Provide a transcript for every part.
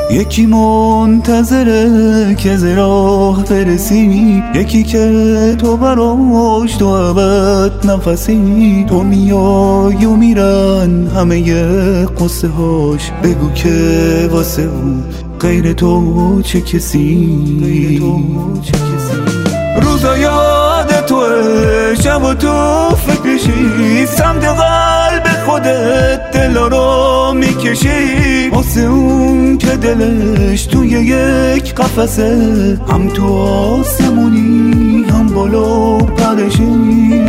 یکی منتظره که ز راه برسی، یکی که تو براش تو ابد نفسی. تو میای و میرن همه قصه هاش، بگو که واسه اون غیر تو چه کسی. روزا یاد توه، شب و تو فکرشی، سمت قلب خودت دلا رو میکشی. واسه اون که دلش توی یک قفسه، هم تو آسمونی هم بالا پرشی.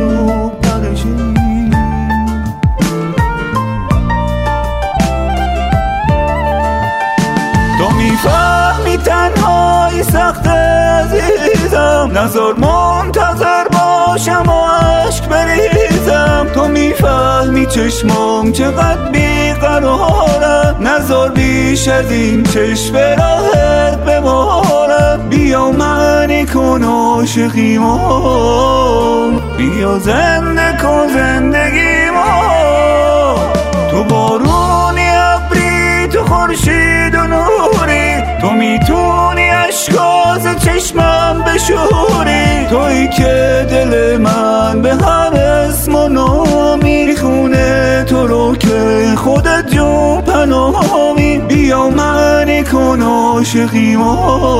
تو میفهمی تنهایی سخت عزیزم، نذار منتظر باشم و عشق بریزم. تو میفهمی چشمام چقدر بیقرارم، نذار بیش از این چشم راحت بمارم. بیا منی کن عاشقیمو، بیا زنده کن زندگیمو. تو بارونی ابری، تو خورشید و نوری، تو میتونی اشکاز چشمم بشوری. تویی که دل من به هر اسم و نامی میخونه، تو رو که خودت جون پناهمی. بیا منی کن عاشقیمو،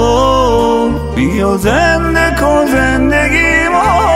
بیا زنده کن زندگیمو.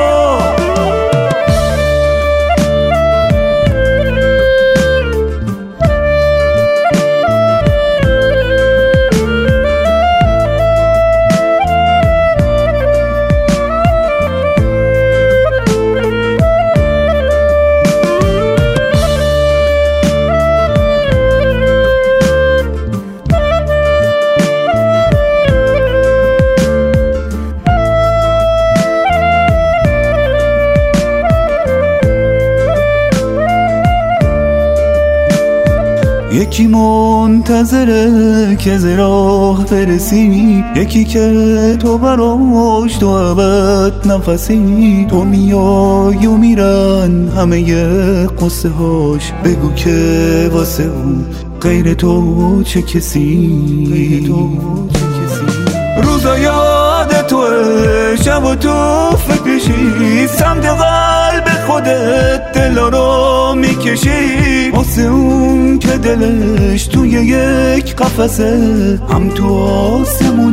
یکی منتظره که ز راه برسی، یکی که تو براش تو ابد نفسی. تو میای و میرن همه قصه هاش، بگو که واسه اون غیر تو چه کسی. روزا یاد توه، شب و تو فکرشی، سمت قلب خودت دلا رو میکشی. واسه اون که دلش توی یک قفسه، هم تو آسمون